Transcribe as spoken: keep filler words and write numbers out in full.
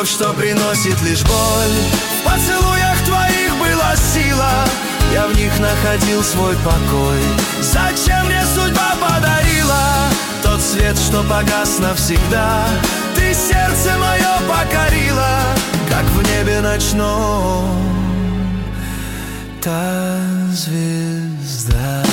что приносит лишь боль. В поцелуях твоих была сила, я в них находил свой покой. Зачем мне судьба подарила тот свет, что погас навсегда? Ты сердце мое покорила, как в небе ночном та звезда.